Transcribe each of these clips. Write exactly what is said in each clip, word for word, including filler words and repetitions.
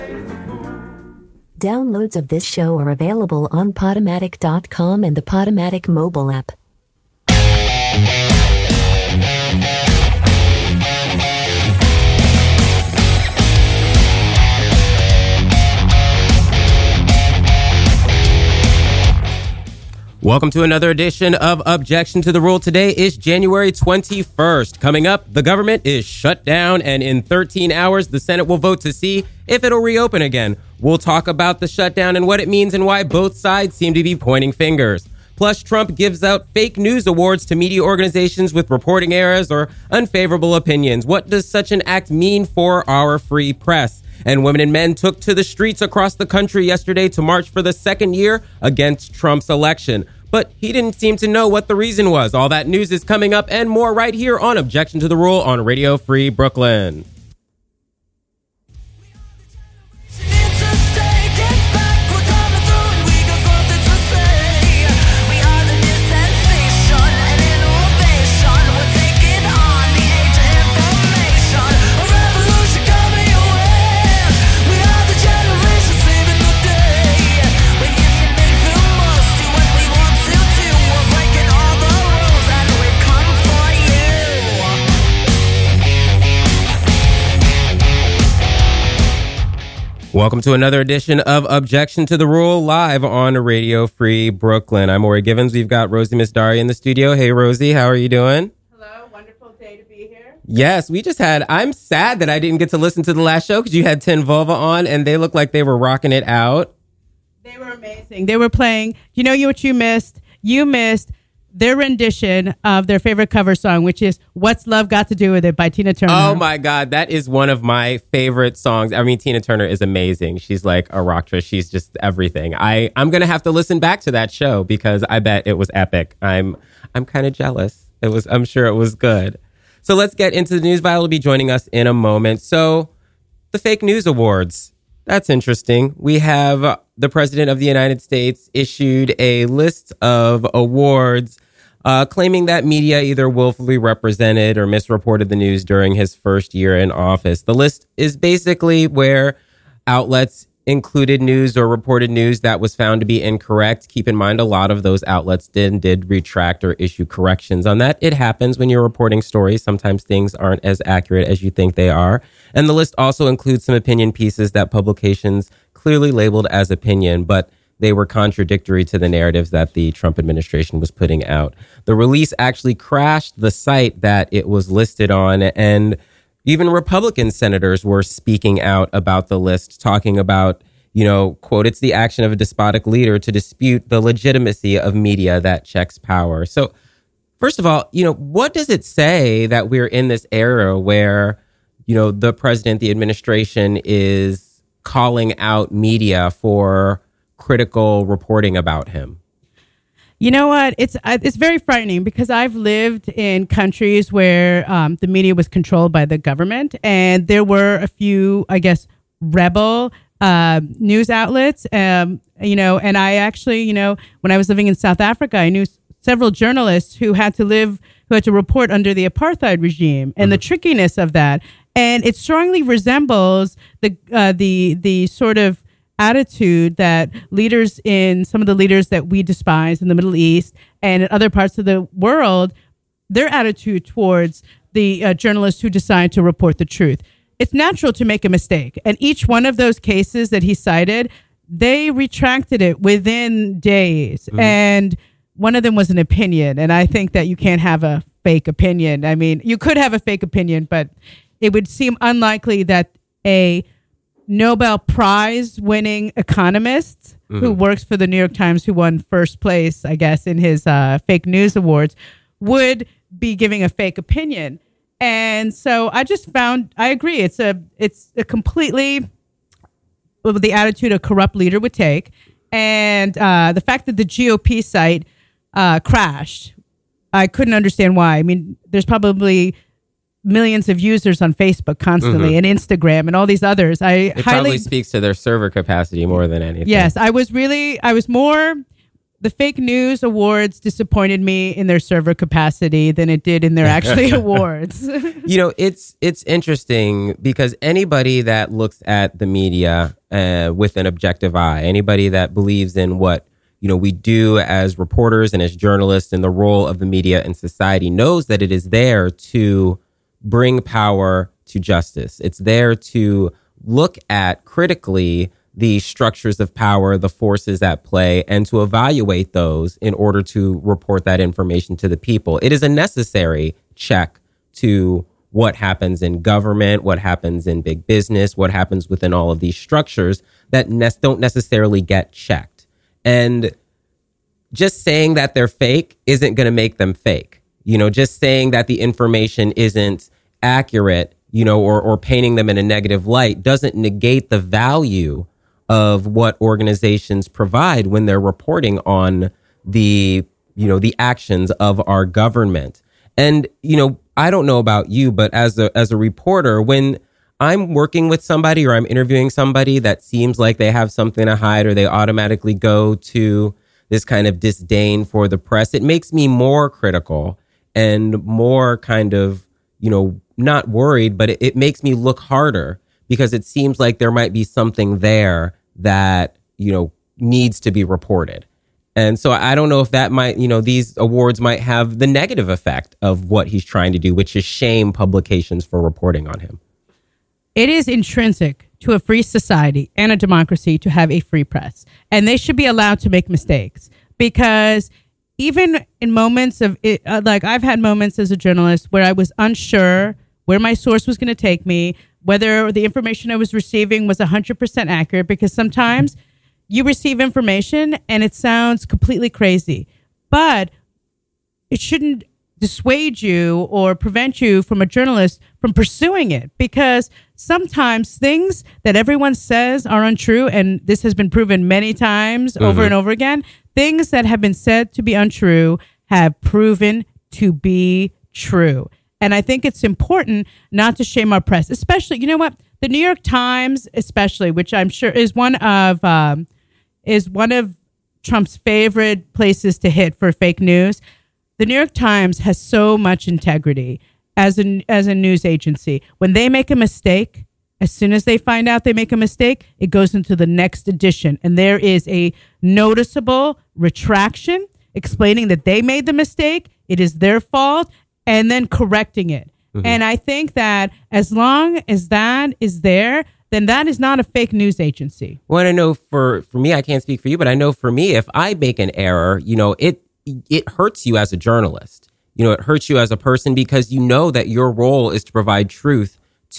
Downloads of this show are available on Podomatic dot com and the Podomatic mobile app. Welcome to another edition of Objection to the Rule. Today is January twenty-first. Coming up, the government is shut down, and in thirteen hours, the Senate will vote to see if it'll reopen again. We'll talk about the shutdown and what it means and why both sides seem to be pointing fingers. Plus, Trump gives out fake news awards to media organizations with reporting errors or unfavorable opinions. What does such an act mean for our free press? And women and men took to the streets across the country yesterday to march for the second year against Trump's election. But he didn't seem to know what the reason was. All that news is coming up and more right here on Objection to the Rule on Radio Free Brooklyn. Welcome to another edition of Objection to the Rule live on Radio Free Brooklyn. I'm Ori Givens. We've got Rosie Misdari in the studio. Hey, Rosie, how are you doing? Hello, wonderful day to be here. Yes, we just had, I'm sad that I didn't get to listen to the last show because you had Ten Vulva on and they looked like they were rocking it out. They were amazing. They were playing, you know what you missed? You missed their rendition of their favorite cover song, which is What's Love Got to Do With It by Tina Turner. Oh my God, that is one of my favorite songs. I mean, Tina Turner is amazing. She's like a rocktress. She's just everything. I, I'm going to have to listen back to that show because I bet it was epic. I'm I'm kind of jealous. It was. I'm sure it was good. So let's get into the news. Viola will be joining us in a moment. So the fake news awards. That's interesting. We have the President of the United States issued a list of awards uh, claiming that media either willfully represented or misreported the news during his first year in office. The list is basically where outlets included news or reported news that was found to be incorrect. Keep in mind, a lot of those outlets did, did retract or issue corrections on that. It happens when you're reporting stories. Sometimes things aren't as accurate as you think they are. And the list also includes some opinion pieces that publications clearly labeled as opinion, but they were contradictory to the narratives that the Trump administration was putting out. The release actually crashed the site that it was listed on, and even Republican senators were speaking out about the list, talking about, you know, quote, it's the action of a despotic leader to dispute the legitimacy of media that checks power. So, first of all, you know, what does it say that we're in this era where, you know, the president, the administration is calling out media for critical reporting about him? You know what? It's it's very frightening because I've lived in countries where um, the media was controlled by the government, and there were a few, I guess, rebel uh, news outlets. Um, you know, and I actually, you know, when I was living in South Africa, I knew several journalists who had to live, who had to report under the apartheid regime, and mm-hmm. the trickiness of that. And it strongly resembles the uh, the the sort of attitude that leaders in some of the leaders that we despise in the Middle East and in other parts of the world, their attitude towards the uh, journalists who decide to report the truth. It's natural to make a mistake. And each one of those cases that he cited, they retracted it within days. Mm-hmm. And one of them was an opinion. And I think that you can't have a fake opinion. I mean, you could have a fake opinion, but it would seem unlikely that a Nobel Prize winning economist mm-hmm. who works for the New York Times, who won first place, I guess, in his uh, fake news awards, would be giving a fake opinion. And so I just found, I agree, it's a it's a completely the attitude a corrupt leader would take. And uh, the fact that the G O P site uh, crashed, I couldn't understand why. I mean, there's probably millions of users on Facebook constantly mm-hmm. and Instagram and all these others. I it highly probably speaks to their server capacity more than anything. Yes, I was really, I was more the fake news awards disappointed me in their server capacity than it did in their actually awards. You know, it's it's interesting because anybody that looks at the media uh, with an objective eye, anybody that believes in what, you know, we do as reporters and as journalists and the role of the media in society knows that it is there to bring power to justice. It's there to look at critically the structures of power, the forces at play, and to evaluate those in order to report that information to the people. It is a necessary check to what happens in government, what happens in big business, what happens within all of these structures that ne- don't necessarily get checked. And just saying that they're fake isn't going to make them fake. You know, just saying that the information isn't accurate, you know, or, or painting them in a negative light doesn't negate the value of what organizations provide when they're reporting on the, you know, the actions of our government. And, you know, I don't know about you, but as a as a reporter, when I'm working with somebody or I'm interviewing somebody that seems like they have something to hide or they automatically go to this kind of disdain for the press, it makes me more critical and more kind of, you know, not worried, but it, it makes me look harder because it seems like there might be something there that, you know, needs to be reported. And so I don't know if that might, you know, these awards might have the negative effect of what he's trying to do, which is shame publications for reporting on him. It is intrinsic to a free society and a democracy to have a free press, and they should be allowed to make mistakes because even in moments of it, uh, like I've had moments as a journalist where I was unsure where my source was going to take me, whether the information I was receiving was one hundred percent accurate, because sometimes you receive information and it sounds completely crazy, but it shouldn't dissuade you or prevent you from a journalist from pursuing it, because sometimes things that everyone says are untrue, and this has been proven many times mm-hmm. over and over again, things that have been said to be untrue have proven to be true. And I think it's important not to shame our press, especially, you know what, the New York Times, especially, which I'm sure is one of um, is one of Trump's favorite places to hit for fake news. The New York Times has so much integrity as a, as a news agency. When they make a mistake, as soon as they find out they make a mistake, it goes into the next edition. And there is a noticeable retraction explaining that they made the mistake, it is their fault, and then correcting it. Mm-hmm. And I think that as long as that is there, then that is not a fake news agency. Well, I know for, for me, I can't speak for you, but I know for me, if I make an error, you know, it it hurts you as a journalist. You know, it hurts you as a person because you know that your role is to provide truth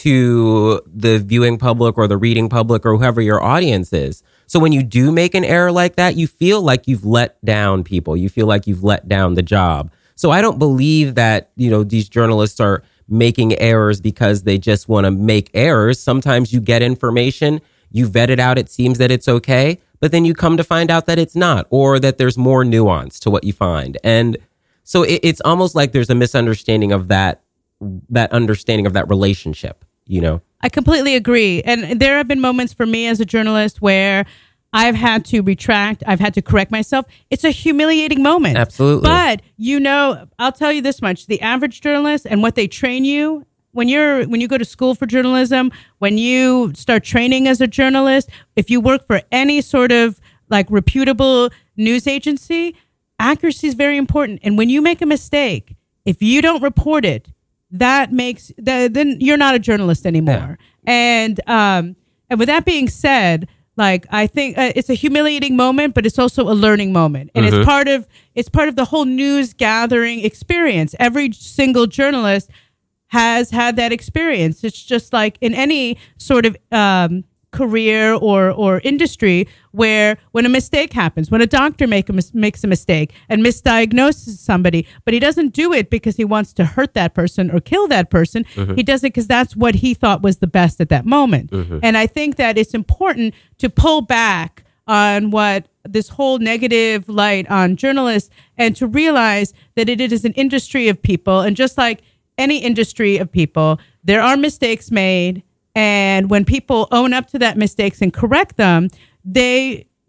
to the viewing public or the reading public or whoever your audience is. So when you do make an error like that, you feel like you've let down people. You feel like you've let down the job. So I don't believe that, you know, these journalists are making errors because they just want to make errors. Sometimes you get information, you vet it out, it seems that it's okay, but then you come to find out that it's not, or that there's more nuance to what you find. And so it, it's almost like there's a misunderstanding of that, that understanding of that relationship, you know? I completely agree. And there have been moments for me as a journalist where I've had to retract. I've had to correct myself. It's a humiliating moment. Absolutely. But, you know, I'll tell you this much. The average journalist and what they train you, when you're when you go to school for journalism, when you start training as a journalist, if you work for any sort of like reputable news agency, accuracy is very important. And when you make a mistake, if you don't report it, that makes that, then you're not a journalist anymore. Yeah. And um, and with that being said, like, I think uh, it's a humiliating moment, but it's also a learning moment. And mm-hmm. it's part of it's part of the whole news gathering experience. Every single journalist has had that experience. It's just like in any sort of um, career or or industry where when a mistake happens, when a doctor make a mis- makes a mistake and misdiagnoses somebody, but he doesn't do it because he wants to hurt that person or kill that person. Mm-hmm. He does it because that's what he thought was the best at that moment. Mm-hmm. And I think that it's important to pull back on what this whole negative light on journalists and to realize that it is an industry of people. And just like any industry of people, there are mistakes made. And when people own up to that mistakes and correct them, they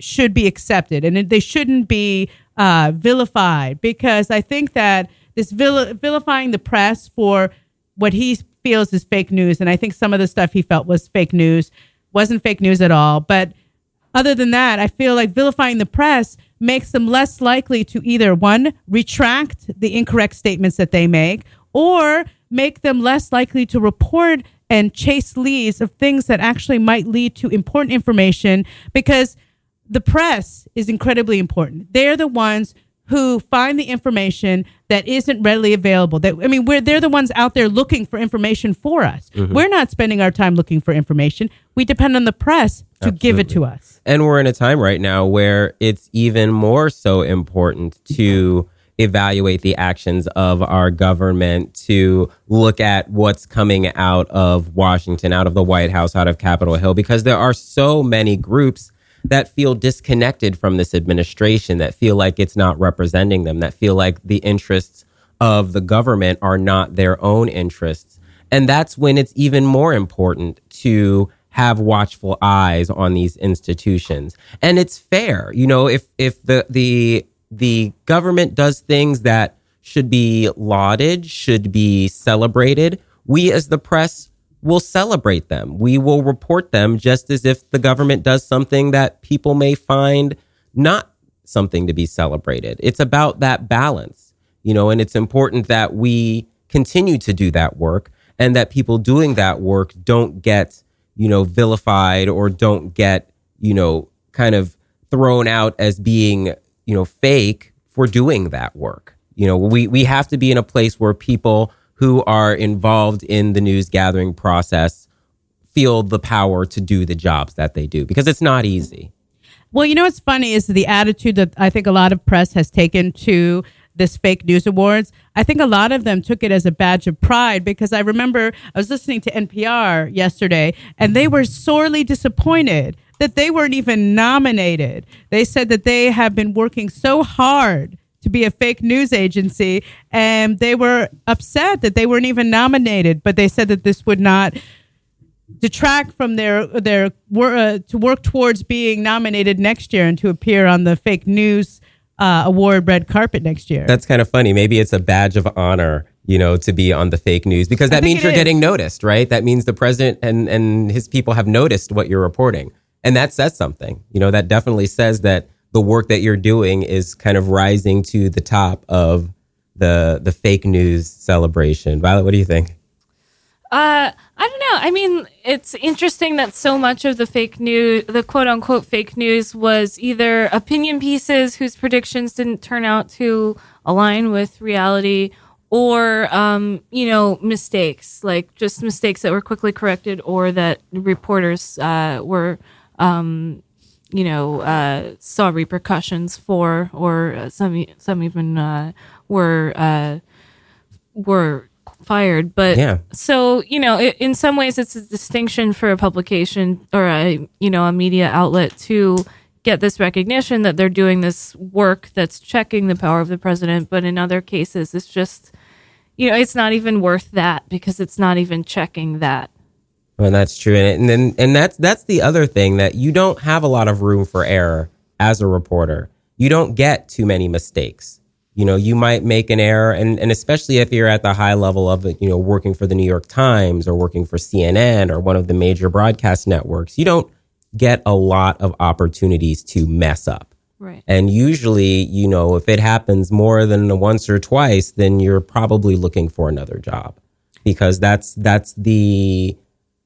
should be accepted, and they shouldn't be uh, vilified, because I think that this vil- vilifying the press for what he feels is fake news, and I think some of the stuff he felt was fake news, wasn't fake news at all. But other than that, I feel like vilifying the press makes them less likely to either, one, retract the incorrect statements that they make, or make them less likely to report and chase leads of things that actually might lead to important information, because the press is incredibly important. They're the ones who find the information that isn't readily available. That I mean, we're they're the ones out there looking for information for us. Mm-hmm. We're not spending our time looking for information. We depend on the press to Absolutely. Give it to us. And we're in a time right now where it's even more so important to evaluate the actions of our government, to look at what's coming out of Washington, out of the White House, out of Capitol Hill, because there are so many groups that feel disconnected from this administration, that feel like it's not representing them, that feel like the interests of the government are not their own interests. And that's when it's even more important to have watchful eyes on these institutions. And it's fair, you know, if if the the the government does things that should be lauded, should be celebrated, we as the press will celebrate them. We will report them just as if the government does something that people may find not something to be celebrated. It's about that balance, you know, and it's important that we continue to do that work, and that people doing that work don't get, you know, vilified, or don't get, you know, kind of thrown out as being, you know, fake for doing that work. You know, we, we have to be in a place where people who are involved in the news gathering process feel the power to do the jobs that they do, because it's not easy. Well, you know what's funny is the attitude that I think a lot of press has taken to this fake news awards. I think a lot of them took it as a badge of pride, because I remember I was listening to N P R yesterday, and they were sorely disappointed that they weren't even nominated. They said that they have been working so hard to be a fake news agency, and they were upset that they weren't even nominated. But they said that this would not detract from their their uh, to work towards being nominated next year and to appear on the fake news uh, award red carpet next year. That's kind of funny. Maybe it's a badge of honor, you know, to be on the fake news, because that means you're is. getting noticed, right? That means the president and and his people have noticed what you're reporting, and that says something. You know, that definitely says that the work that you're doing is kind of rising to the top of the the fake news celebration. Violet, what do you think? Uh, I don't know. I mean, it's interesting that so much of the fake news, the quote unquote fake news, was either opinion pieces whose predictions didn't turn out to align with reality, or, um, you know, mistakes, like just mistakes that were quickly corrected, or that reporters uh, were, um, you know, uh, saw repercussions for, or uh, some some even uh, were uh, were fired. But yeah. So, you know, it, in some ways, it's a distinction for a publication or a you know a media outlet to get this recognition that they're doing this work that's checking the power of the president. But in other cases, it's just, you know, it's not even worth that, because it's not even checking that. Well, that's true. And then, and that's, that's the other thing, that you don't have a lot of room for error as a reporter. You don't get too many mistakes. You know, you might make an error, and, and especially if you're at the high level of it, you know, working for the New York Times or working for C N N or one of the major broadcast networks, you don't get a lot of opportunities to mess up. Right. And usually, you know, if it happens more than once or twice, then you're probably looking for another job, because that's, that's the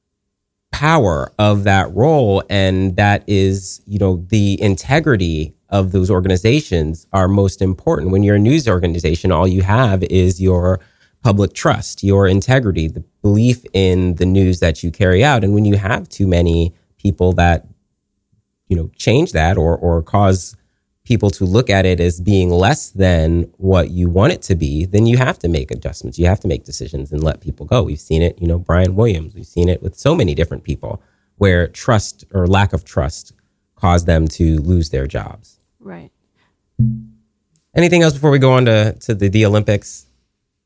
power of that role. And that is, you know, the integrity of those organizations are most important. When you're a news organization, all you have is your public trust, your integrity, the belief in the news that you carry out. And when you have too many people that, you know, change that, or or cause people to look at it as being less than what you want it to be, then you have to make adjustments. You have to make decisions and let people go. We've seen it, you know, Brian Williams. We've seen it with so many different people, where trust or lack of trust caused them to lose their jobs. Right. Anything else before we go on to, to the, the Olympics?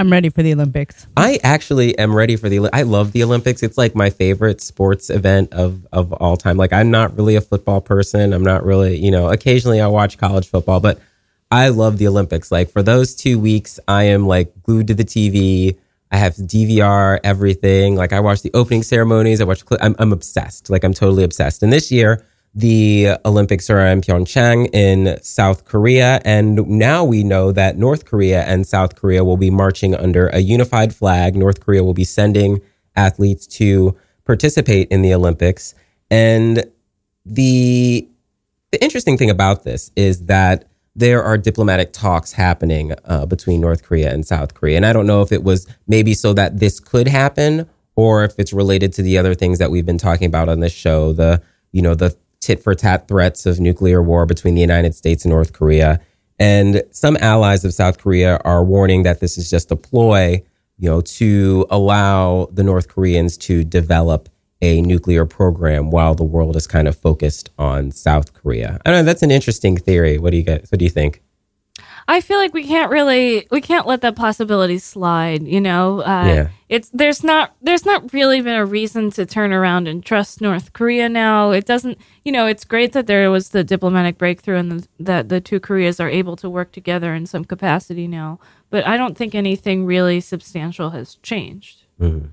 I'm ready for the Olympics. I actually am ready for the. I love the Olympics. It's like my favorite sports event of of all time. Like I'm not really a football person. I'm not really, you know. Occasionally I watch college football, but I love the Olympics. Like for those two weeks, I am like glued to the T V. I have D V R, everything. Like I watch the opening ceremonies. I watch. I'm, I'm obsessed. Like I'm totally obsessed. And this year, the Olympics are in Pyeongchang in South Korea. And now we know that North Korea and South Korea will be marching under a unified flag. North Korea will be sending athletes to participate in the Olympics. And the the interesting thing about this is that there are diplomatic talks happening uh, between North Korea and South Korea. And I don't know if it was maybe so that this could happen or if it's related to the other things that we've been talking about on this show, the, you know, the tit for tat threats of nuclear war between the United States and North Korea. And some allies of South Korea are warning that this is just a ploy, you know, to allow the North Koreans to develop a nuclear program while the world is kind of focused on South Korea. I don't know. That's an interesting theory. What do you guys, what do you think? I feel like we can't really, we can't let that possibility slide, you know? Uh, Yeah. It's, there's not, there's not really been a reason to turn around and trust North Korea now. It doesn't, you know, it's great that there was the diplomatic breakthrough and the, that the two Koreas are able to work together in some capacity now. But I don't think anything really substantial has changed. Mm-hmm.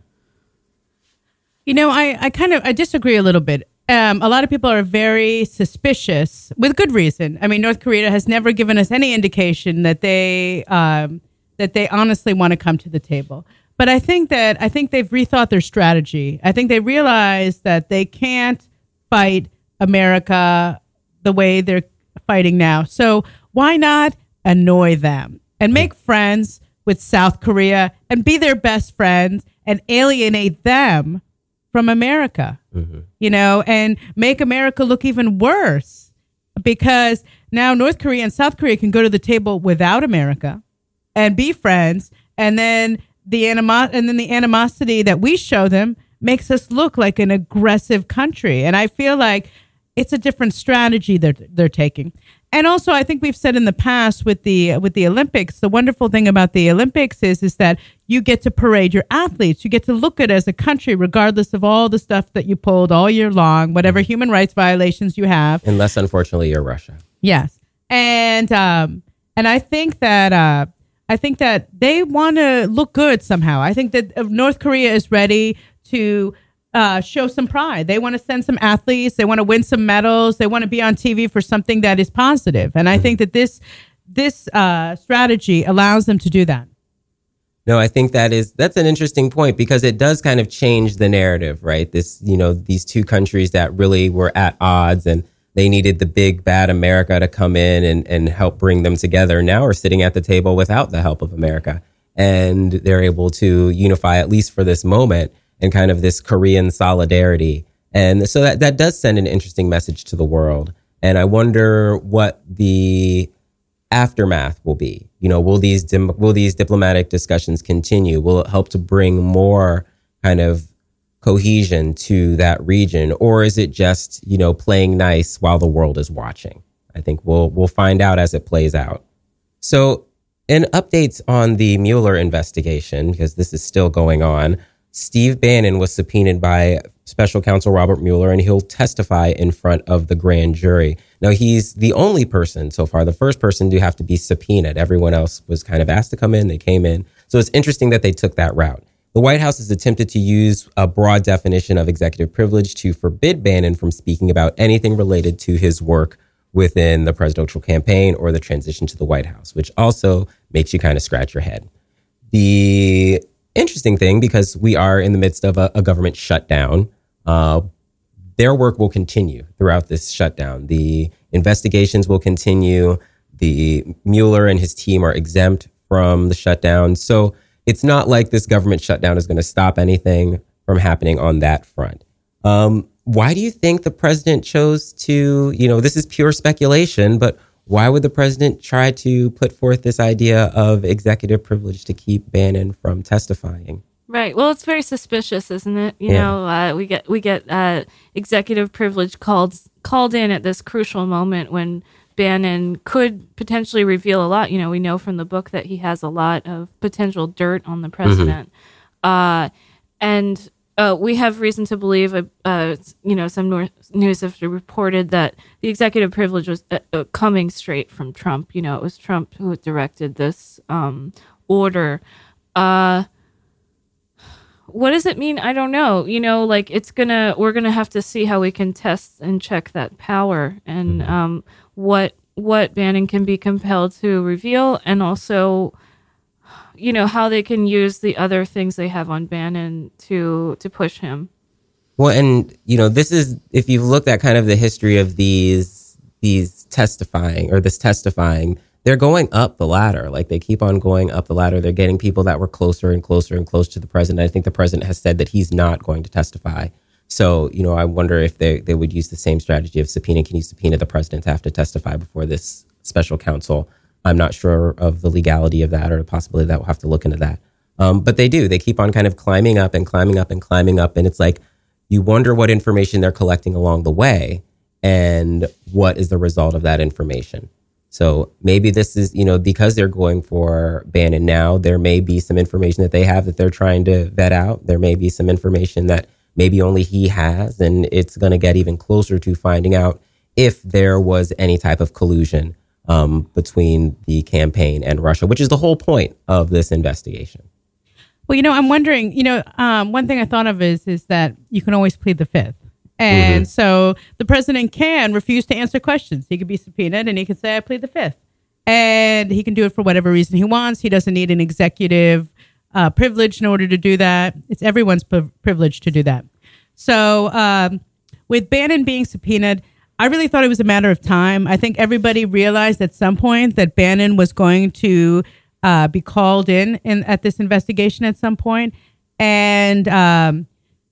You know, I, I kind of I disagree a little bit. Um, a lot of people are very suspicious with good reason. I mean, North Korea has never given us any indication that they um, that they honestly want to come to the table. But I think that I think they've rethought their strategy. I think they realize that they can't fight America the way they're fighting now. So why not annoy them and make friends with South Korea and be their best friends and alienate them from America, mm-hmm. you know, and make America look even worse because now North Korea and South Korea can go to the table without America and be friends. And then the animo- and then the animosity that we show them makes us look like an aggressive country. And I feel like it's a different strategy that they're taking. And also, I think we've said in the past with the with the Olympics, the wonderful thing about the Olympics is is that you get to parade your athletes. You get to look at it as a country, regardless of all the stuff that you pulled all year long, whatever human rights violations you have. Unless, unfortunately, you're Russia. Yes, and um, and I think that uh, I think that they want to look good somehow. I think that North Korea is ready to Uh, show some pride. They want to send some athletes. They want to win some medals. They want to be on T V for something that is positive. And I think that this this uh, strategy allows them to do that. No, I think that is that's an interesting point because it does kind of change the narrative, right? This, you know, these two countries that really were at odds and they needed the big bad America to come in and, and help bring them together. Now are sitting at the table without the help of America, and they're able to unify at least for this moment. And kind of this Korean solidarity. And so that, that does send an interesting message to the world. And I wonder what the aftermath will be. You know, will these dim- will these diplomatic discussions continue? Will it help to bring more kind of cohesion to that region? Or is it just, you know, playing nice while the world is watching? I think we'll we'll find out as it plays out. So in updates on the Mueller investigation, because this is still going on, Steve Bannon was subpoenaed by special counsel Robert Mueller, and he'll testify in front of the grand jury. Now, he's the only person so far, the first person to have to be subpoenaed. Everyone else was kind of asked to come in. They came in. So it's interesting that they took that route. The White House has attempted to use a broad definition of executive privilege to forbid Bannon from speaking about anything related to his work within the presidential campaign or the transition to the White House, which also makes you kind of scratch your head. The interesting thing, because we are in the midst of a, a government shutdown, uh, their work will continue throughout this shutdown. The investigations will continue. The Mueller and his team are exempt from the shutdown. So it's not like this government shutdown is going to stop anything from happening on that front. Um, why do you think the president chose to, you know, this is pure speculation, but why would the president try to put forth this idea of executive privilege to keep Bannon from testifying? Right. Well, it's very suspicious, isn't it? You Yeah. know, uh, we get we get uh, executive privilege called called in at this crucial moment when Bannon could potentially reveal a lot. You know, we know from the book that he has a lot of potential dirt on the president. Mm-hmm. Uh, and uh, we have reason to believe, uh, uh, you know, some nor- news have reported that the executive privilege was uh, uh, coming straight from Trump. You know, it was Trump who directed this um, order. Uh, what does it mean? I don't know. You know, like it's gonna, we're gonna have to see how we can test and check that power and um, what what Bannon can be compelled to reveal, and also, you know, how they can use the other things they have on Bannon to to push him. Well, and you know, this is, if you've looked at kind of the history of these these testifying or this testifying, they're going up the ladder. Like they keep on going up the ladder. They're getting people that were closer and closer and closer to the president. I think the president has said that he's not going to testify. So, you know, I wonder if they, they would use the same strategy of subpoena. Can you subpoena the president to have to testify before this special counsel? I'm not sure of the legality of that or the possibility that we'll have to look into that. Um, but they do. They keep on kind of climbing up and climbing up and climbing up. And it's like, you wonder what information they're collecting along the way and what is the result of that information. So maybe this is, you know, because they're going for Bannon now, there may be some information that they have that they're trying to vet out. There may be some information that maybe only he has, and it's going to get even closer to finding out if there was any type of collusion um, between the campaign and Russia, which is the whole point of this investigation. Well, you know, I'm wondering, you know, um, one thing I thought of is is that you can always plead the fifth. And mm-hmm. so the president can refuse to answer questions. He could be subpoenaed and he could say, I plead the fifth. And he can do it for whatever reason he wants. He doesn't need an executive uh, privilege in order to do that. It's everyone's p- privilege to do that. So um, with Bannon being subpoenaed, I really thought it was a matter of time. I think everybody realized at some point that Bannon was going to uh, be called in, in at this investigation at some point. And um,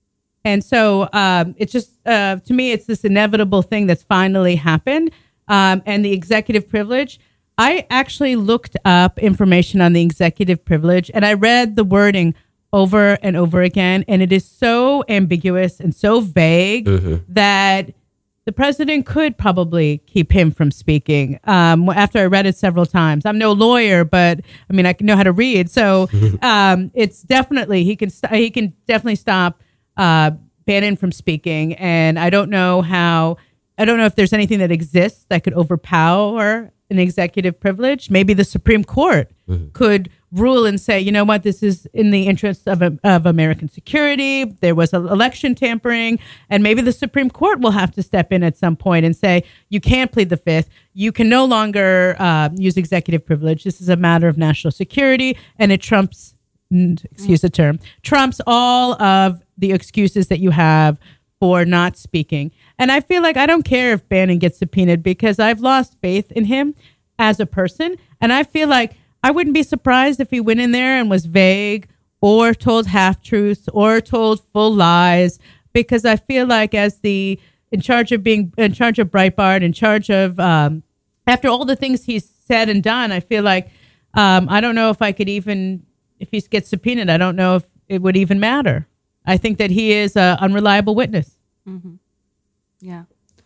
and so um, it's just, uh, to me, it's this inevitable thing that's finally happened. Um, and the executive privilege, I actually looked up information on the executive privilege and I read the wording over and over again. And it is so ambiguous and so vague mm-hmm. that the president could probably keep him from speaking. Um, after I read it several times, I'm no lawyer, but I mean, I can know how to read. So um, it's definitely, he can, st- he can definitely stop uh, Bannon from speaking. And I don't know how, I don't know if there's anything that exists that could overpower an executive privilege. Maybe the Supreme Court mm-hmm. could rule and say, you know what, this is in the interest of of American security. There was an election tampering, and maybe the Supreme Court will have to step in at some point and say, you can't plead the fifth. You can no longer uh, use executive privilege. This is a matter of national security, and it trumps, excuse the term, trumps all of the excuses that you have for not speaking. And I feel like I don't care if Bannon gets subpoenaed because I've lost faith in him as a person. And I feel like I wouldn't be surprised if he went in there and was vague or told half-truths or told full lies, because I feel like as the in charge of being in charge of Breitbart, in charge of um, after all the things he's said and done, I feel like um, I don't know if I could even, if he gets subpoenaed, I don't know if it would even matter. I think that he is an unreliable witness. Mm-hmm. Yeah.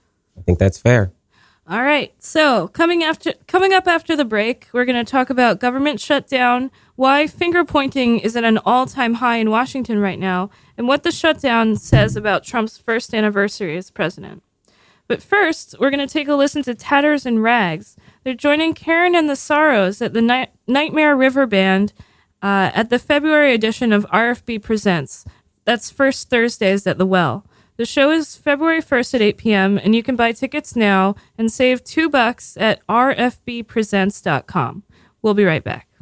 I think that's fair. All right. So coming after coming up after the break, we're going to talk about government shutdown, why finger pointing is at an all-time high in Washington right now, and what the shutdown says about Trump's first anniversary as president. But first, we're going to take a listen to Tatters and Rags. They're joining Karen and the Sorrows at the Night- Nightmare River Band uh, at the February edition of R F B Presents. That's first Thursdays at the Well. The show is February first at eight p.m. and you can buy tickets now and save two bucks at r f b presents dot com. We'll be right back.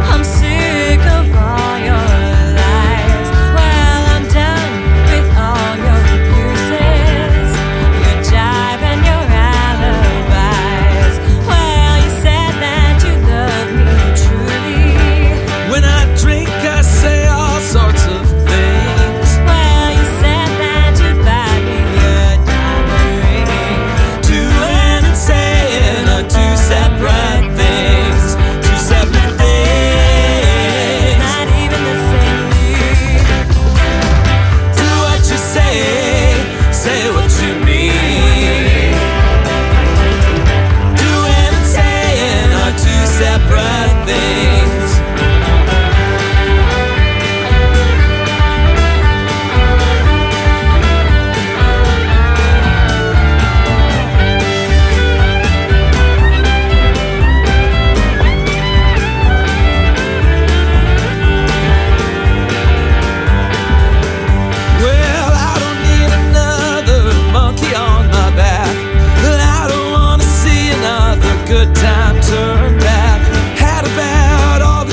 All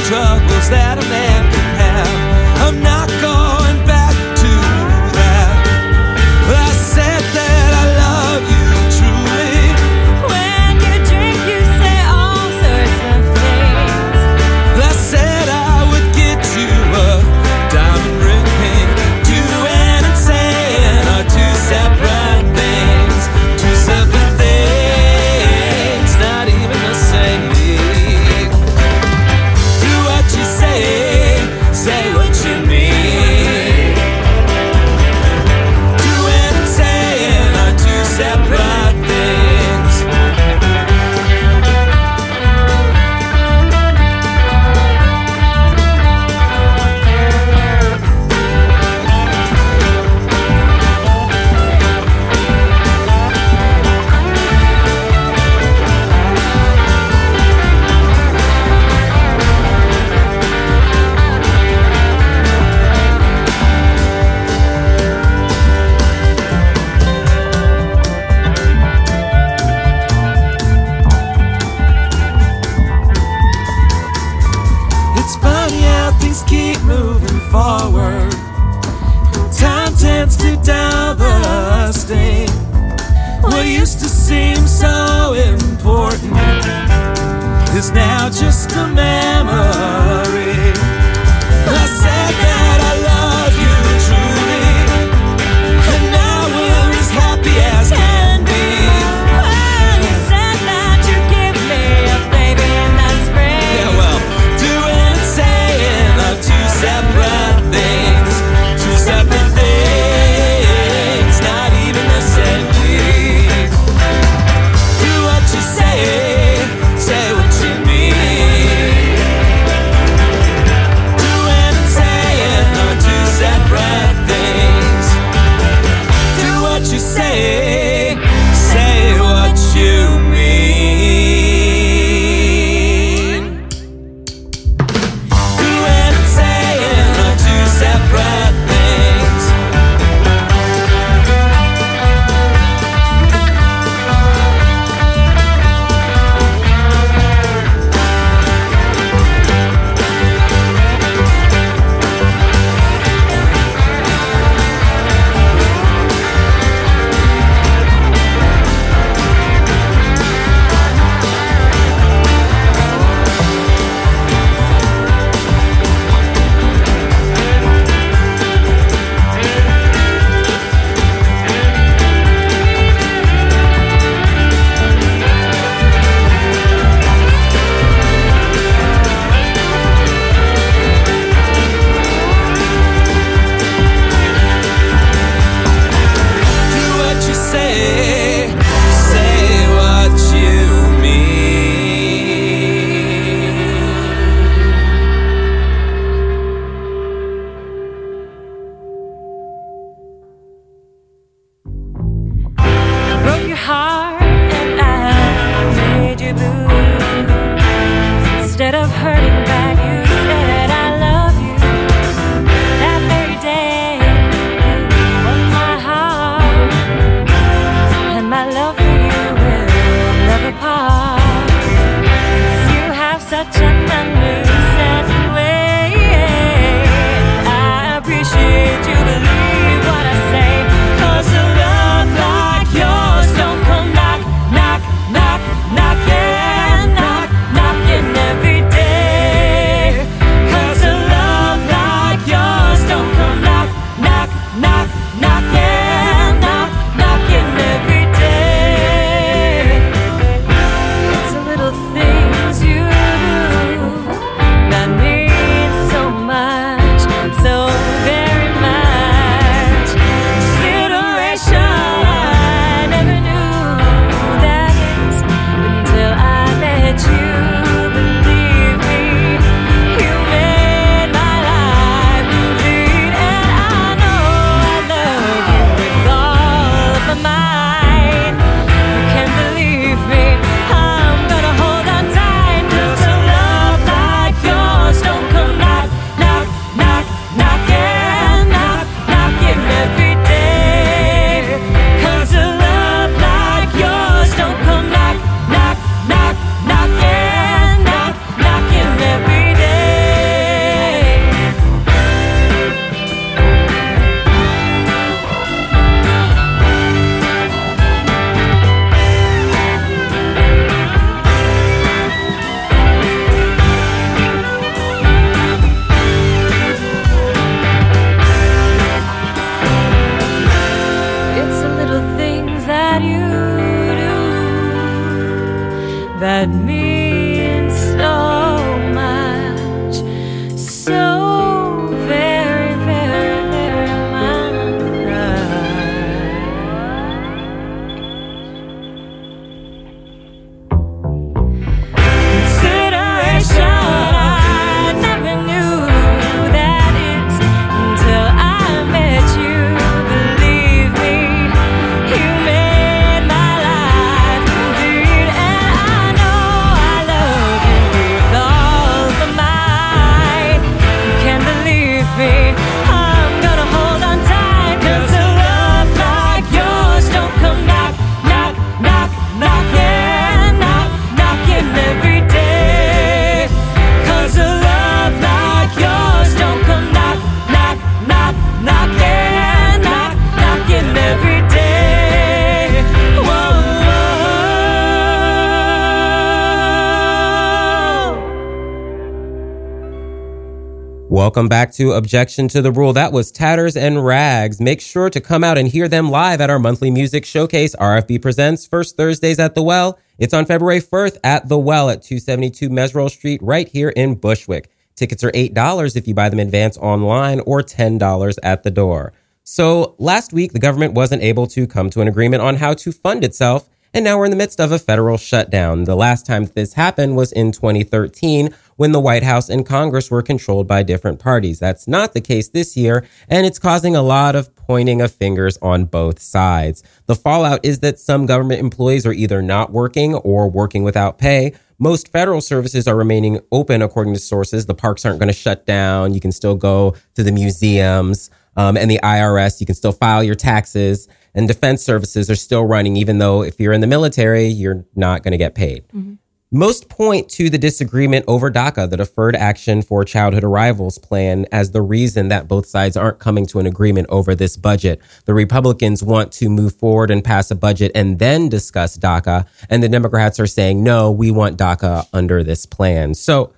troubles that a man can have. I'm not going back to that. I said that I love you truly. When you drink, you say all sorts of things. I said I would get you a diamond ring. Doing and saying are two separate things. Two separate things, not even the same. Do what you say, say what you mean. Doing and saying are two separate things. It's funny how things keep moving forward. Time tends to dull the sting. What used to seem so important is now just a memory. I said that I love you truly, and now we're as happy as can be. When you said that you give me a baby in the spring. Yeah, well, doing and saying are two separate things. Two separate things, not even the same thing. Do what you say, say what you mean. Welcome back to Objection to the Rule. That was Tatters and Rags. Make sure to come out and hear them live at our monthly music showcase, R F B Presents, first Thursdays at The Well. It's on February first at The Well at two seventy-two Mesrel Street right here in Bushwick. Tickets are eight dollars if you buy them in advance online or ten dollars at the door. So last week, the government wasn't able to come to an agreement on how to fund itself, and now we're in the midst of a federal shutdown. The last time this happened was in twenty thirteen, when the White House and Congress were controlled by different parties. That's not the case this year, and it's causing a lot of pointing of fingers on both sides. The fallout is that some government employees are either not working or working without pay. Most federal services are remaining open, according to sources. The parks aren't going to shut down. You can still go to the museums, um, and the I R S. You can still file your taxes, and defense services are still running, even though if you're in the military, you're not going to get paid. Mm-hmm. Most point to the disagreement over DACA, the Deferred Action for Childhood Arrivals plan, as the reason that both sides aren't coming to an agreement over this budget. The Republicans want to move forward and pass a budget and then discuss DACA, and the Democrats are saying, no, we want DACA under this plan. So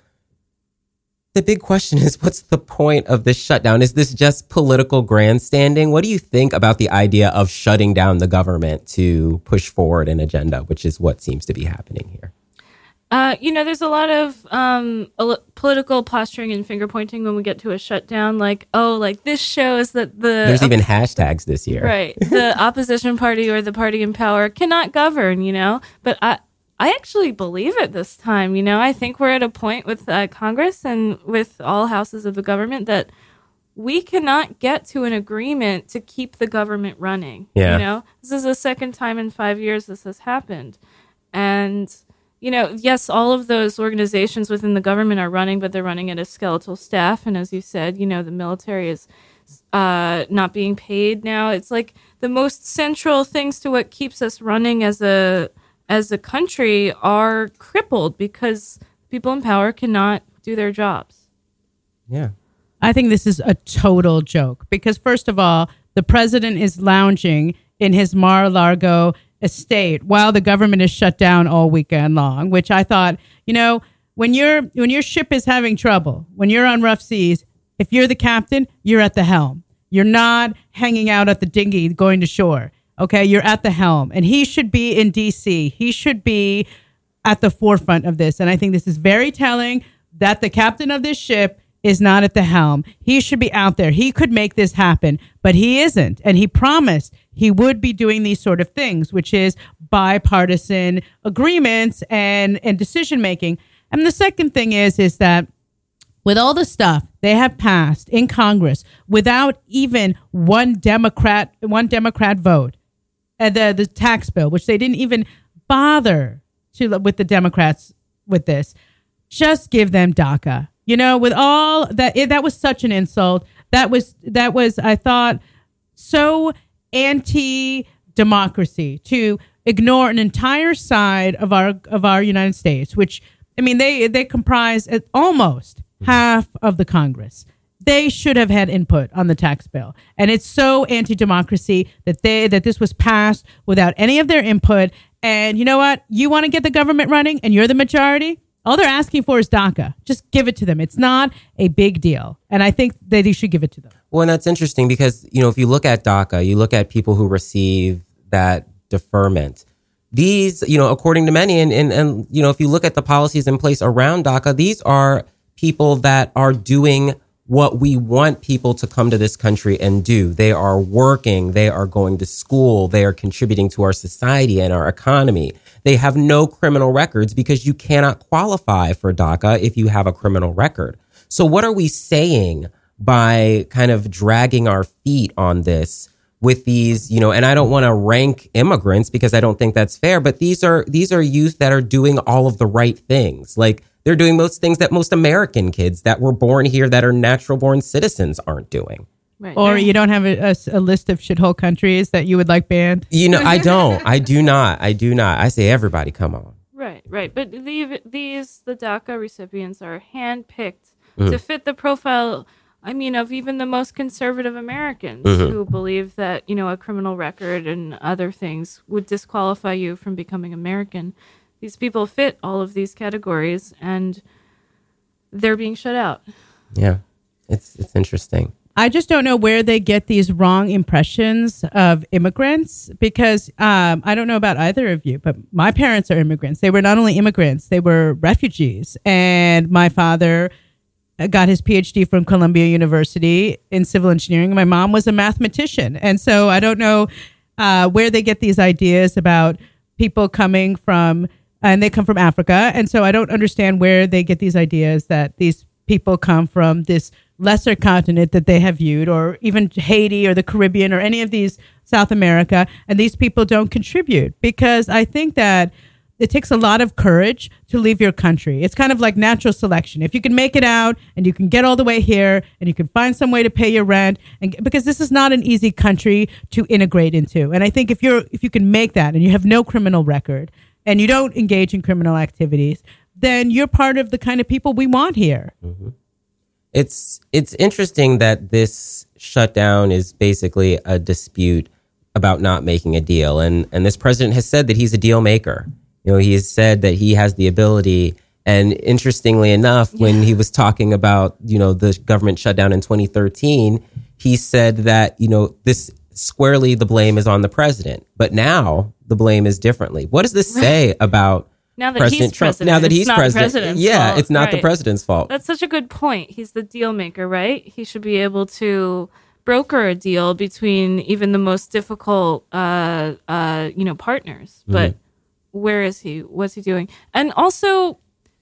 the big question is, what's the point of this shutdown? Is this just political grandstanding? What do you think about the idea of shutting down the government to push forward an agenda, which is what seems to be happening here? Uh, you know, there's a lot of um, a, political posturing and finger pointing when we get to a shutdown. Like, oh, like this shows that the there's even hashtags this year, right? The opposition party or the party in power cannot govern. You know, but I I actually believe it this time. You know, I think we're at a point with uh, Congress and with all houses of the government that we cannot get to an agreement to keep the government running. Yeah. You know, this is the second time in five years this has happened, and you know, yes, all of those organizations within the government are running, but they're running at a skeletal staff. And as you said, you know, the military is uh, not being paid now. It's like the most central things to what keeps us running as a as a country are crippled because people in power cannot do their jobs. Yeah. I think this is a total joke because, first of all, the president is lounging in his Mar-a-Lago estate while the government is shut down all weekend long, which I thought, you know, when your when your ship is having trouble, when you're on rough seas, if you're the captain, you're at the helm. You're not hanging out at the dinghy going to shore. Okay, you're at the helm. And he should be in D C. He should be at the forefront of this. And I think this is very telling that the captain of this ship is not at the helm. He should be out there. He could make this happen, but he isn't. And he promised he would be doing these sort of things, which is bipartisan agreements and, and decision making. And the second thing is, is that with all the stuff they have passed in Congress without even one Democrat, one Democrat vote, and the, the tax bill, which they didn't even bother to with the Democrats with this, just give them DACA. You know, with all that, it, that was such an insult. That was, that was, I thought, so anti-democracy to ignore an entire side of our of our United States, which, I mean, they, they comprise almost half of the Congress. They should have had input on the tax bill. And it's so anti-democracy that they that this was passed without any of their input. And you know what? You want to get the government running and you're the majority? All they're asking for is DACA. Just give it to them. It's not a big deal. And I think that you should give it to them. Well, and that's interesting because, you know, if you look at DACA, you look at people who receive that deferment. These, you know, according to many, and, and, and you know, if you look at the policies in place around DACA, these are people that are doing what we want people to come to this country and do. They are working. They are going to school. They are contributing to our society and our economy. They have no criminal records because you cannot qualify for DACA if you have a criminal record. So what are we saying by kind of dragging our feet on this with these, you know, and I don't want to rank immigrants because I don't think that's fair, but these are these are youth that are doing all of the right things. Like they're doing most things that most American kids that were born here that are natural born citizens aren't doing. Right. Or you don't have a, a, a list of shithole countries that you would like banned? You know, I don't. I do not. I do not. I say everybody, come on. Right, right. But the, these, the DACA recipients are handpicked Mm-hmm. to fit the profile, I mean, of even the most conservative Americans Mm-hmm. who believe that, you know, a criminal record and other things would disqualify you from becoming American. These people fit all of these categories and they're being shut out. Yeah. It's it's interesting. I just don't know where they get these wrong impressions of immigrants because um, I don't know about either of you, but my parents are immigrants. They were not only immigrants, they were refugees. And my father got his P H D from Columbia University in civil engineering. My mom was a mathematician. And so I don't know uh, where they get these ideas about people coming from, and they come from Africa. And so I don't understand where they get these ideas that these people come from this lesser continent that they have viewed, or even Haiti or the Caribbean or any of these South America, and these people don't contribute. Because I think that it takes a lot of courage to leave your country. It's kind of like natural selection. If you can make it out and you can get all the way here and you can find some way to pay your rent, and because this is not an easy country to integrate into. And I think if you're if you can make that and you have no criminal record and you don't engage in criminal activities, then you're part of the kind of people we want here. Mm-hmm. It's it's interesting that this shutdown is basically a dispute about not making a deal. And and this president has said that he's a deal maker. You know, he has said that he has the ability. And interestingly enough, yeah. when he was talking about, you know, the government shutdown in twenty thirteen, he said that, you know, this squarely the blame is on the president. But now the blame is differently. What does this say about Now that President he's Trump, president, now that he's it's not president, the president's yeah, fault. it's not Right. the president's fault. That's such a good point. He's the deal maker, right? He should be able to broker a deal between even the most difficult, uh, uh, you know, partners. But where is he? What's he doing? And also,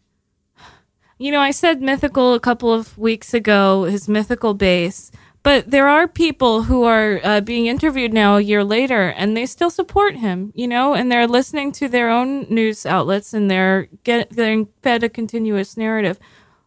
you know, I said mythical a couple of weeks ago, his mythical base. But there are people who are uh, being interviewed now a year later, and they still support him, you know, and they're listening to their own news outlets, and they're get, getting fed a continuous narrative.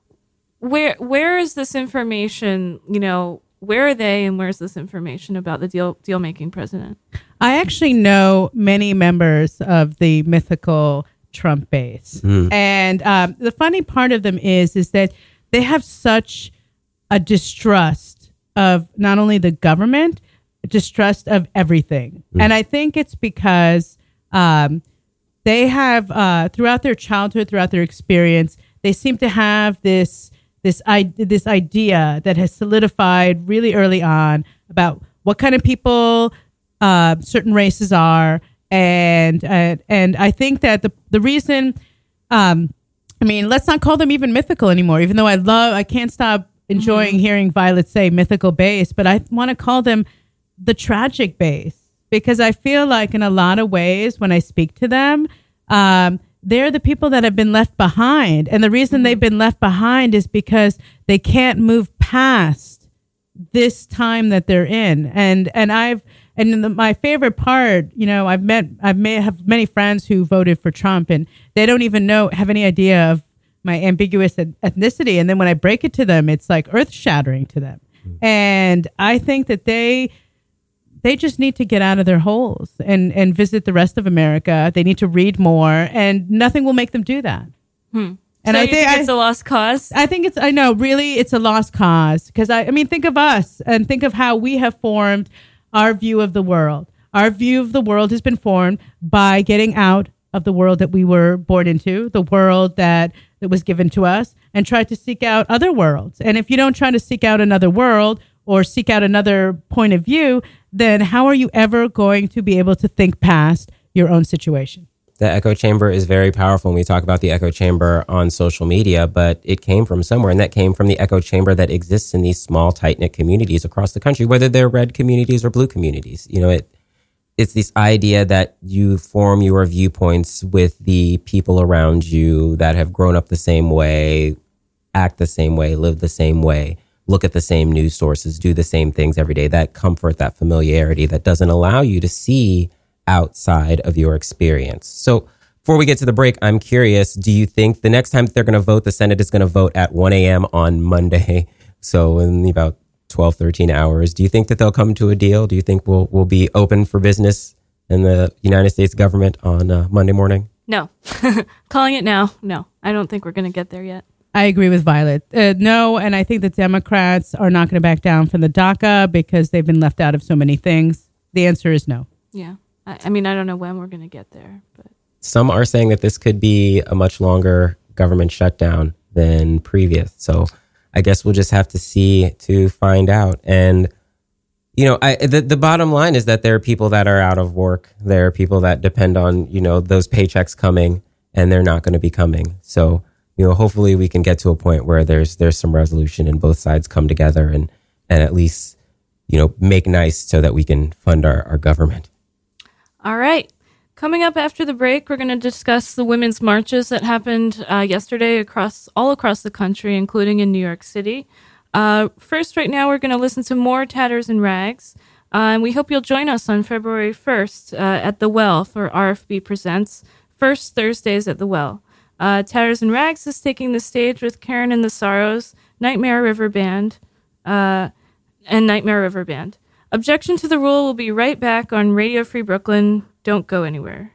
Where where is this information, you know, where are they, and where's this information about the deal deal making president? I actually know many members of the mythical Trump base. Mm. And um, the funny part of them is, is that they have such a distrust of not only the government, distrust of everything. Mm. And I think it's because um, they have, uh, throughout their childhood, throughout their experience, they seem to have this this I- this idea that has solidified really early on about what kind of people uh, certain races are. And, uh, and I think that the, the reason, um, I mean, let's not call them even mythical anymore, even though I love, I can't stop enjoying mm-hmm. hearing Violet say mythical base, but I want to call them the tragic base, because I feel like in a lot of ways when I speak to them, um, they're the people that have been left behind. And the reason mm-hmm. they've been left behind is because they can't move past this time that they're in. And, and I've, and the, my favorite part, you know, I've met, I've may have many friends who voted for Trump, and they don't even know, have any idea of my ambiguous ethnicity. And then when I break it to them, it's like earth shattering to them. Mm-hmm. And I think that they, they just need to get out of their holes and, and visit the rest of America. They need to read more, and nothing will make them do that. Hmm. And so I you think, think it's I, a lost cause? I think it's, I know, really, it's a lost cause. Because I, I mean, think of us and think of how we have formed our view of the world. Our view of the world has been formed by getting out of the world that we were born into, the world that, that was given to us, and try to seek out other worlds. And if you don't try to seek out another world or seek out another point of view, then how are you ever going to be able to think past your own situation? The echo chamber is very powerful when we talk about the echo chamber on social media, but it came from somewhere, and that came from the echo chamber that exists in these small, tight-knit communities across the country, whether they're red communities or blue communities. You know, it it's this idea that you form your viewpoints with the people around you that have grown up the same way, act the same way, live the same way, look at the same news sources, do the same things every day. That comfort, that familiarity that doesn't allow you to see outside of your experience. So before we get to the break, I'm curious, do you think the next time they're going to vote, the Senate is going to vote at one a.m. on Monday? So in about twelve, thirteen hours, do you think that they'll come to a deal? Do you think we'll, we'll be open for business in the United States government on uh, Monday morning? No. Calling it now. No, I don't think we're going to get there yet. I agree with Violet. Uh, no, and I think the Democrats are not going to back down from the DACA because they've been left out of so many things. The answer is no. Yeah. I, I mean, I don't know when we're going to get there, but some are saying that this could be a much longer government shutdown than previous. So I guess we'll just have to see to find out. And, you know, I, the, the bottom line is that there are people that are out of work. There are people that depend on, you know, those paychecks coming, and they're not going to be coming. So, you know, hopefully we can get to a point where there's there's some resolution and both sides come together and, and at least, you know, make nice so that we can fund our, our government. All right. Coming up after the break, we're going to discuss the women's marches that happened uh, yesterday across all across the country, including in New York City. Uh, first, right now, we're going to listen to more Tatters and Rags. Uh, and we hope you'll join us on February first uh, at The Well for R F B Presents First Thursdays at The Well. Uh, Tatters and Rags is taking the stage with Karen and the Sorrows, Nightmare River Band, uh, and Nightmare River Band. Objection to the Rule will be right back on Radio Free Brooklyn. Don't go anywhere.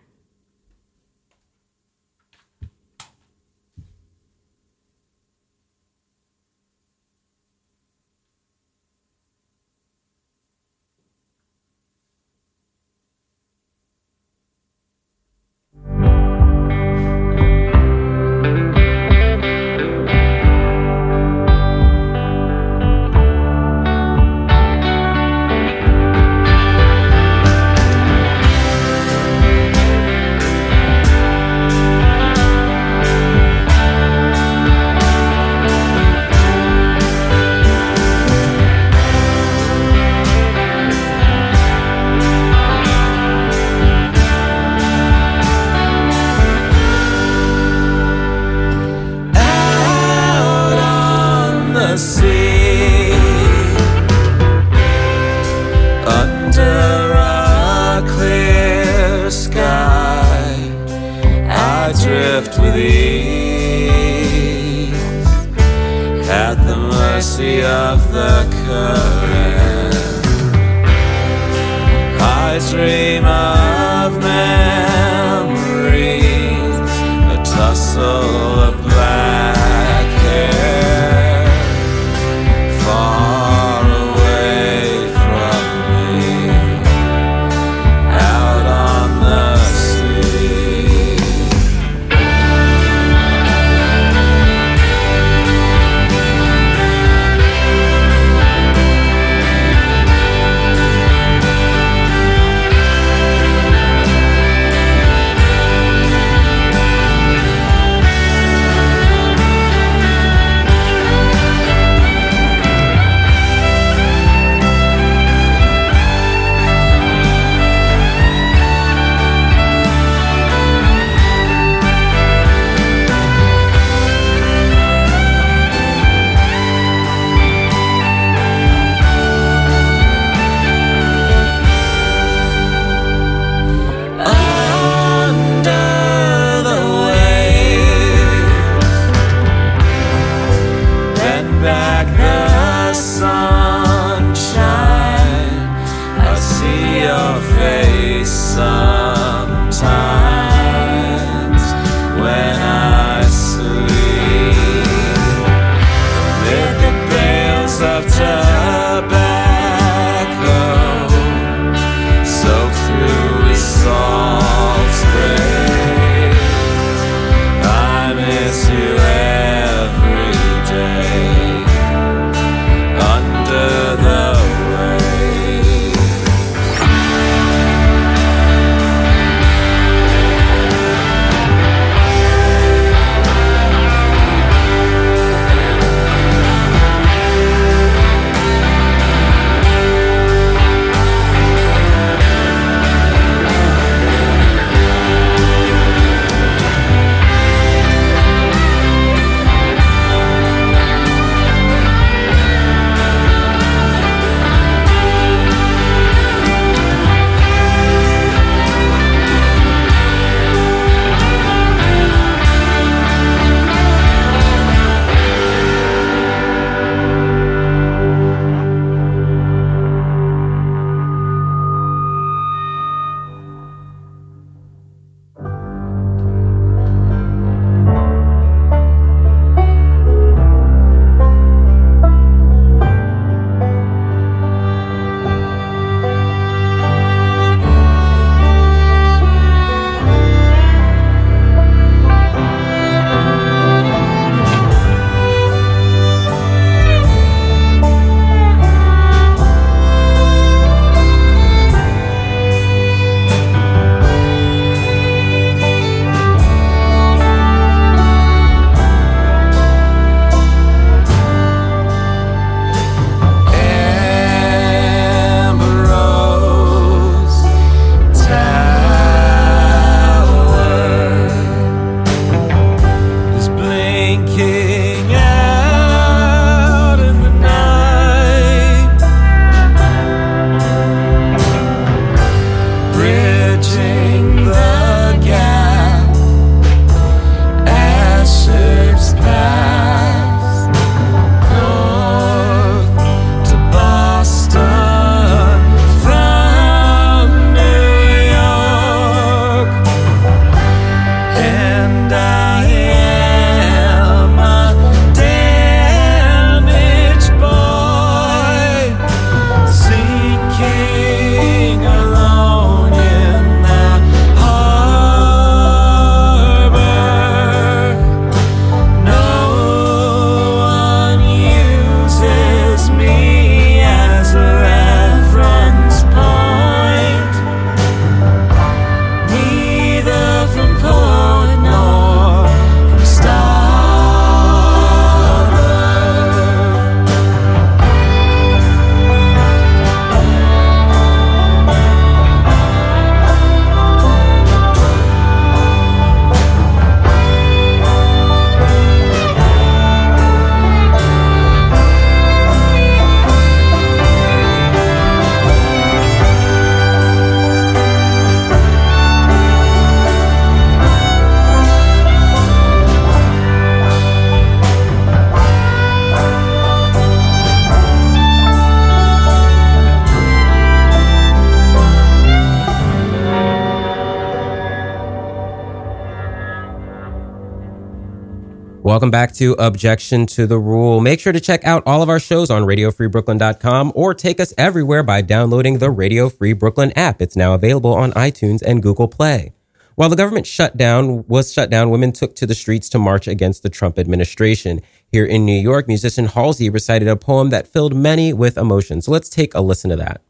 Welcome back to Objection to the Rule. Make sure to check out all of our shows on radio free brooklyn dot com or take us everywhere by downloading the Radio Free Brooklyn app. It's now available on iTunes and Google Play. While the government shut down, was shut down, women took to the streets to march against the Trump administration. Here in New York, musician Halsey recited a poem that filled many with emotion. So let's take a listen to that.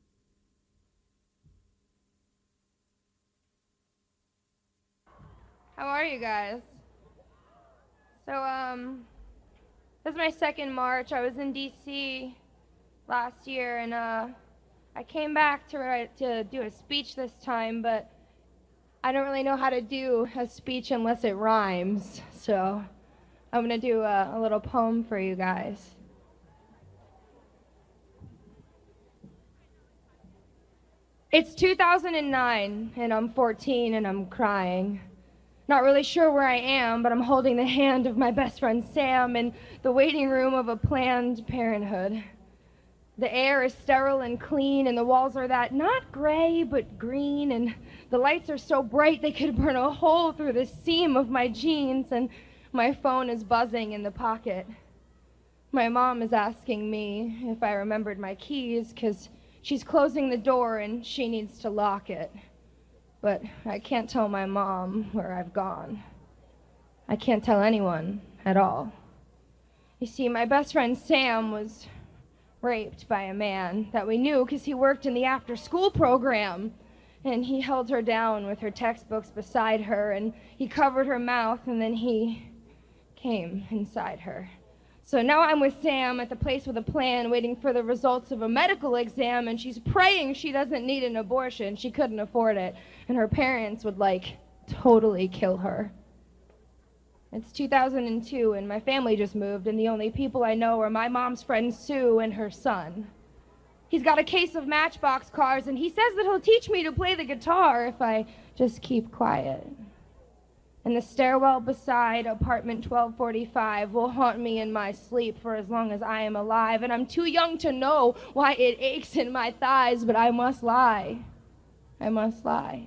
How are you guys? So, um, this is my second march. I was in D C last year, and uh, I came back to write, to do a speech this time, but I don't really know how to do a speech unless it rhymes. So, I'm gonna do a, a little poem for you guys. It's two thousand nine, and I'm fourteen, and I'm crying. Not really sure where I am, but I'm holding the hand of my best friend Sam in the waiting room of a Planned Parenthood. The air is sterile and clean, and the walls are that not gray, but green, and the lights are so bright they could burn a hole through the seam of my jeans, and my phone is buzzing in the pocket. My mom is asking me if I remembered my keys, because she's closing the door and she needs to lock it. But I can't tell my mom where I've gone. I can't tell anyone at all. You see, my best friend Sam was raped by a man that we knew because he worked in the after-school program. And he held her down with her textbooks beside her, and he covered her mouth, and then he came inside her. So now I'm with Sam at the place with a plan, waiting for the results of a medical exam, and she's praying she doesn't need an abortion. She couldn't afford it, and her parents would, like, totally kill her. It's two thousand two, and my family just moved, and the only people I know are my mom's friend Sue and her son. He's got a case of Matchbox cars, and he says that he'll teach me to play the guitar if I just keep quiet. And the stairwell beside apartment twelve forty-five will haunt me in my sleep for as long as I am alive. And I'm too young to know why it aches in my thighs, but I must lie. I must lie.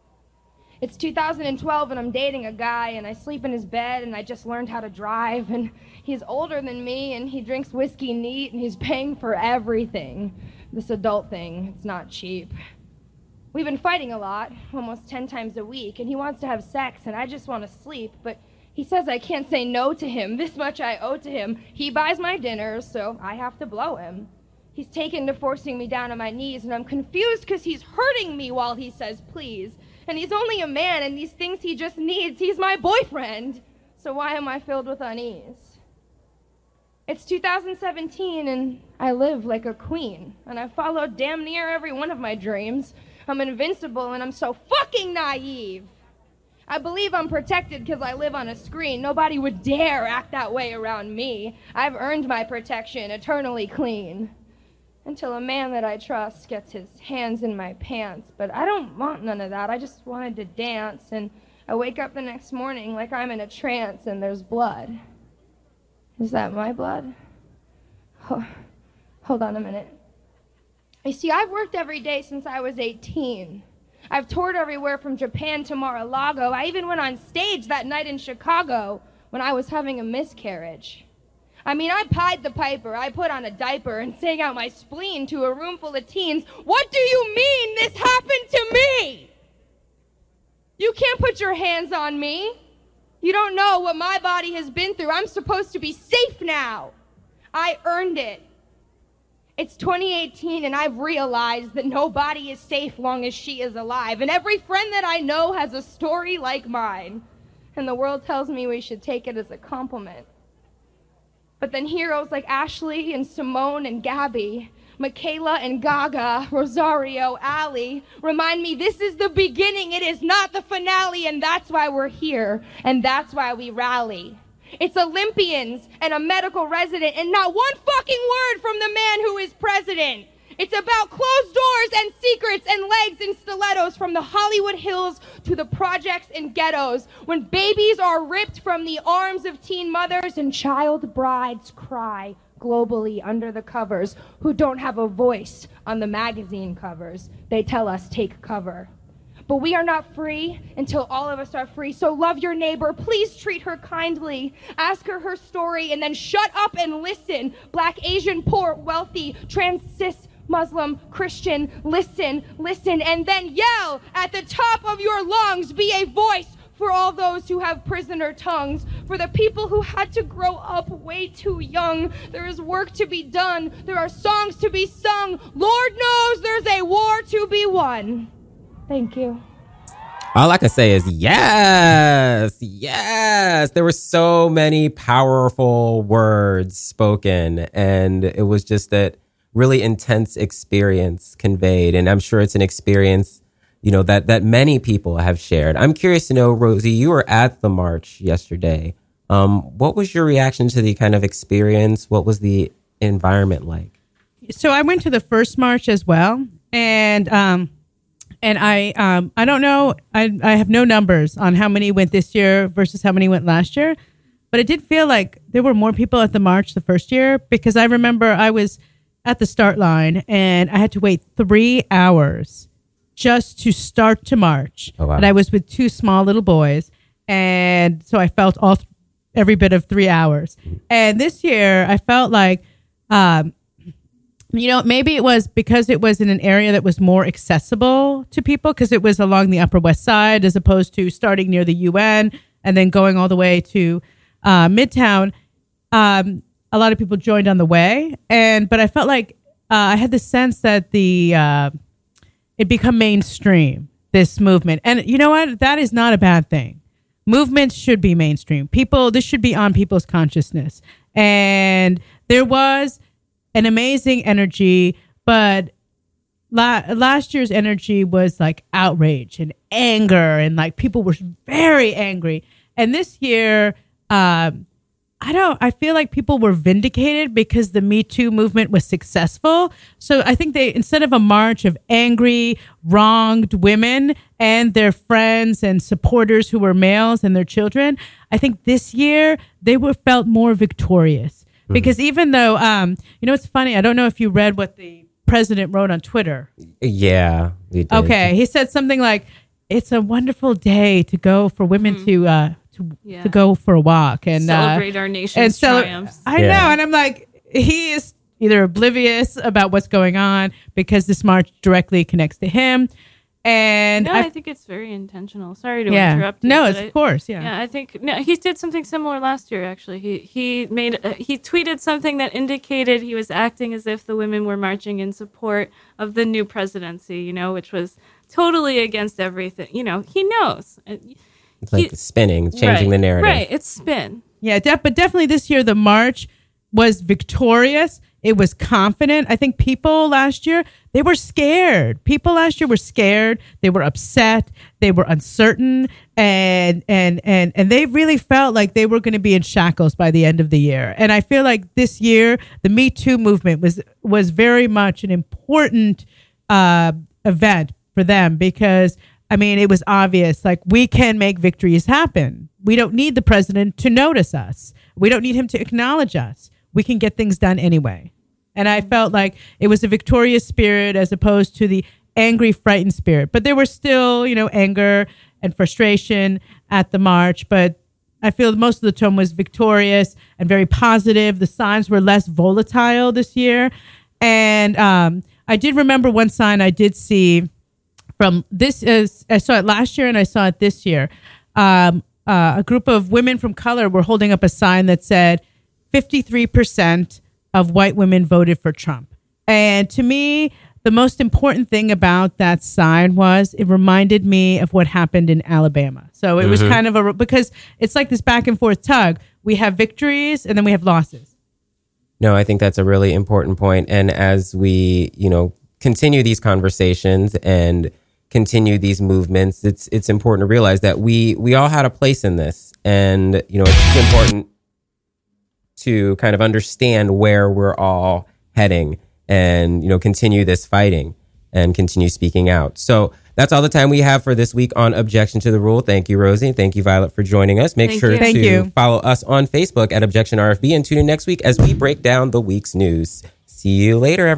It's two thousand twelve and I'm dating a guy, and I sleep in his bed, and I just learned how to drive, and he's older than me, and he drinks whiskey neat, and he's paying for everything. This adult thing, it's not cheap. We've been fighting a lot, almost ten times a week, and he wants to have sex, and I just want to sleep, but he says I can't say no to him. This much I owe to him. He buys my dinners, so I have to blow him. He's taken to forcing me down on my knees, and I'm confused because he's hurting me while he says please. And he's only a man, and these things he just needs. He's my boyfriend. So why am I filled with unease? It's two thousand seventeen, and I live like a queen, and I followed damn near every one of my dreams. I'm invincible, and I'm so fucking naive. I believe I'm protected because I live on a screen. Nobody would dare act that way around me. I've earned my protection, eternally clean. Until a man that I trust gets his hands in my pants. But I don't want none of that. I just wanted to dance, and I wake up the next morning like I'm in a trance and there's blood. Is that my blood? Oh, hold on a minute. You see, I've worked every day since I was eighteen. I've toured everywhere from Japan to Mar-a-Lago. I even went on stage that night in Chicago when I was having a miscarriage. I mean, I pied the piper. I put on a diaper and sang out my spleen to a room full of teens. What do you mean this happened to me? You can't put your hands on me. You don't know what my body has been through. I'm supposed to be safe now. I earned it. It's twenty eighteen, and I've realized that nobody is safe long as she is alive. And every friend that I know has a story like mine. And the world tells me we should take it as a compliment. But then heroes like Ashley and Simone and Gabby, Michaela and Gaga, Rosario, Allie, remind me this is the beginning, it is not the finale, and that's why we're here, and that's why we rally. It's Olympians and a medical resident, and not one fucking word from the man who is president. It's about closed doors and secrets and legs and stilettos from the Hollywood Hills to the projects and ghettos, when babies are ripped from the arms of teen mothers and child brides cry globally under the covers, who don't have a voice on the magazine covers. They tell us take cover. But we are not free until all of us are free. So love your neighbor. Please treat her kindly. Ask her her story and then shut up and listen. Black, Asian, poor, wealthy, trans, cis, Muslim, Christian, listen, listen, and then yell at the top of your lungs. Be a voice for all those who have prisoner tongues, for the people who had to grow up way too young. There is work to be done. There are songs to be sung. Lord knows there's a war to be won. Thank you. All I can say is yes, yes. There were so many powerful words spoken, and it was just that really intense experience conveyed. And I'm sure it's an experience, you know, that, that many people have shared. I'm curious to know, Rosie, you were at the march yesterday. Um, what was your reaction to the kind of experience? What was the environment like? So I went to the first march as well. And, um, and I, um, I don't know, I, I have no numbers on how many went this year versus how many went last year, but it did feel like there were more people at the march the first year, because I remember I was at the start line and I had to wait three hours just to start to march. Oh, wow. And I was with two small little boys. And so I felt all th- every bit of three hours. And this year I felt like, um, you know, maybe it was because it was in an area that was more accessible to people, because it was along the Upper West Side as opposed to starting near the U N and then going all the way to uh, Midtown. Um, a lot of people joined on the way, and but I felt like uh, I had the sense that the uh, it become mainstream, this movement. And you know what? That is not a bad thing. Movements should be mainstream. People, this should be on people's consciousness. And there was an amazing energy, but la- last year's energy was like outrage and anger, and like people were very angry. And this year, um, I don't, I feel like people were vindicated because the Me Too movement was successful. So I think they, instead of a march of angry, wronged women and their friends and supporters who were males and their children, I think this year they were felt more victorious. Mm-hmm. Because even though, um, you know, it's funny, I don't know if you read what the president wrote on Twitter. Yeah. We did. Okay. He said something like, it's a wonderful day to go for women mm-hmm. to, uh, To, yeah. to go for a walk and celebrate uh, our nation's and cel- triumphs. I yeah. know, and I'm like, he is either oblivious about what's going on because this march directly connects to him, and no, I, I think it's very intentional. Sorry to yeah. interrupt you. No, but it's, I, of course, yeah. Yeah, I think no, he did something similar last year. Actually, he he made uh, he tweeted something that indicated he was acting as if the women were marching in support of the new presidency. You know, which was totally against everything. You know, he knows. It's like he, spinning, changing right, the narrative. Right, it's spin. Yeah, def- but definitely this year the march was victorious. It was confident. I think people last year, they were scared. People last year were scared. They were upset. They were uncertain. And and and and they really felt like they were going to be in shackles by the end of the year. And I feel like this year, the Me Too movement was was very much an important uh, event for them, because I mean, it was obvious, like, we can make victories happen. We don't need the president to notice us. We don't need him to acknowledge us. We can get things done anyway. And I felt like it was a victorious spirit as opposed to the angry, frightened spirit. But there was still, you know, anger and frustration at the march. But I feel most of the tone was victorious and very positive. The signs were less volatile this year. And um, I did remember one sign I did see from this is, I saw it last year and I saw it this year. Um, uh, a group of women from color were holding up a sign that said fifty-three percent of white women voted for Trump. And to me, the most important thing about that sign was it reminded me of what happened in Alabama. So it mm-hmm. was kind of a, because it's like this back and forth tug. We have victories and then we have losses. No, I think that's a really important point. And as we, you know, continue these conversations and continue these movements, it's it's important to realize that we we all had a place in this, and you know it's important to kind of understand where we're all heading, and you know continue this fighting and continue speaking out. So that's all the time we have for this week on Objection to the Rule. Thank you, Rosie. Thank you, Violet, for joining us. Make Thank sure you. to Thank you. follow us on Facebook at Objection R F B, and tune in next week as we break down the week's news. See you later, everyone.